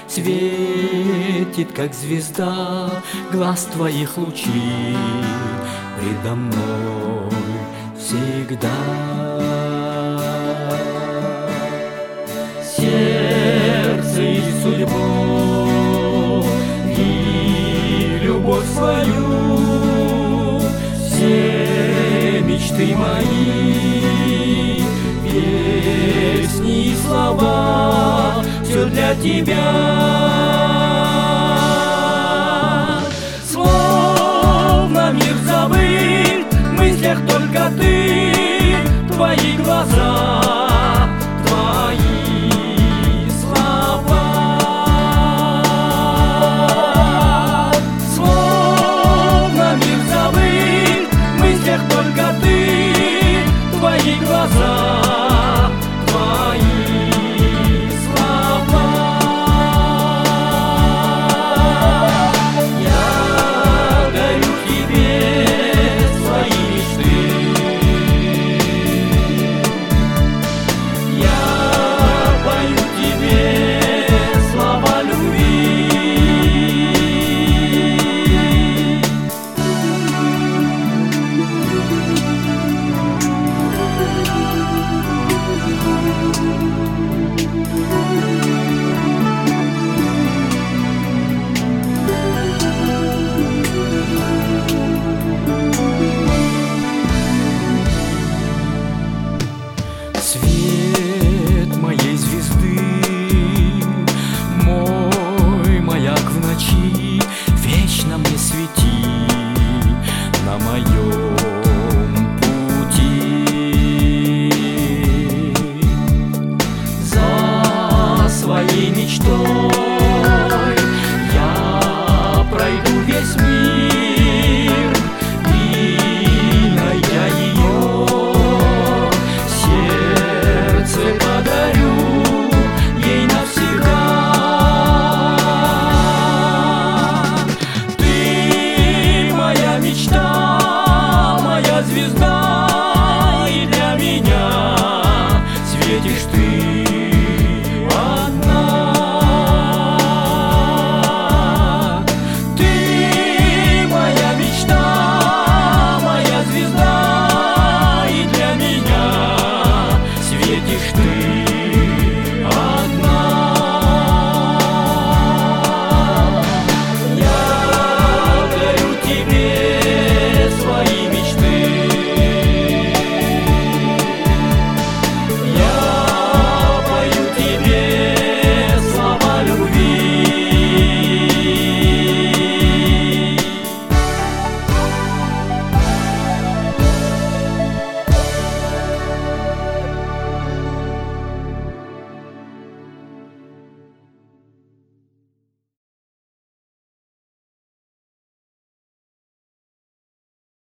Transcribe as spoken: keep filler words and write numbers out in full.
Светит, как звезда, глаз твоих лучей предо мной всегда. Сердце и судьбу, и любовь свою, все мечты мои, песни и слова, все для тебя. Словно мир забыт, в мыслях только ты, твои глаза, твои слова. Словно мир забыт, в мыслях только ты, твои глаза, твои. Свет моей звезды, мой маяк в ночи, вечно мне свети на моем пути. За своей мечтой